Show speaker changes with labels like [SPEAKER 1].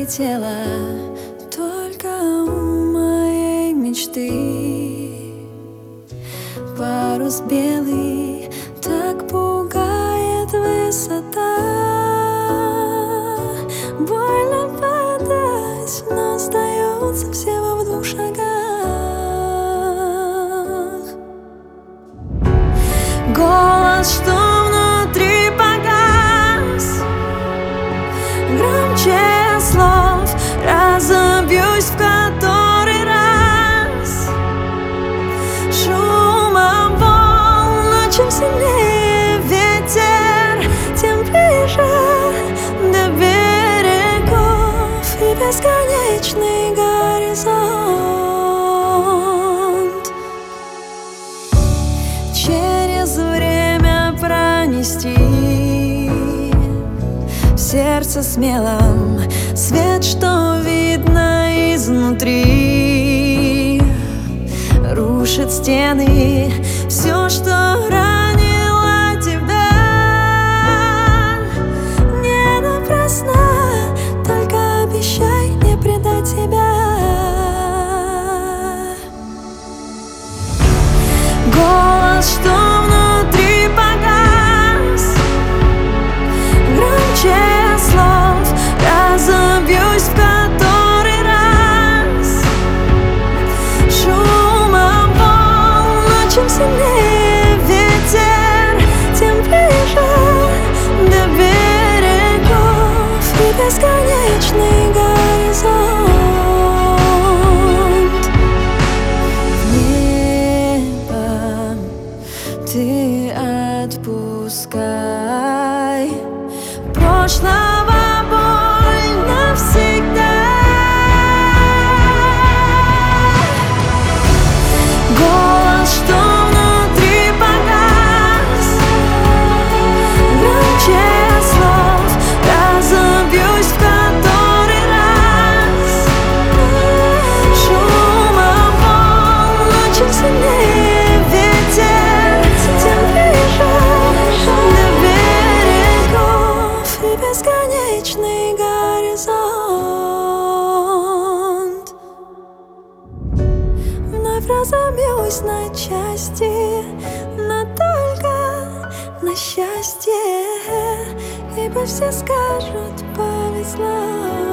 [SPEAKER 1] летела только у моей мечты. Парус белый так пугает высота. Больно падать, но остается всего в 2 шагах. Голос, что внутри погас, громче слов, разобьюсь в который раз. Шумом волн, чем сильнее ветер, тем ближе до берегов и бесконечный горизонт. Через время пронести в сердце смелом свет, что видно изнутри, рушит стены все, что ранило тебя. Не напрасно, только обещай не предать себя. Голос, что внутри погас, громче слов, разобьюсь в который раз. Шумом волн, чем сильнее ветер, тем ближе до берегов и бесконечный горизонт. В небо ты отпускай прошлого боль навсегда. Голос, что внутри погас, громче слов, разобьюсь в который раз. Шумом волн, чем сильнее ветер, тем ближе до берегов и бесконечный горизонт. Вновь разобьюсь на части, но только на счастье, ибо все скажут повезло.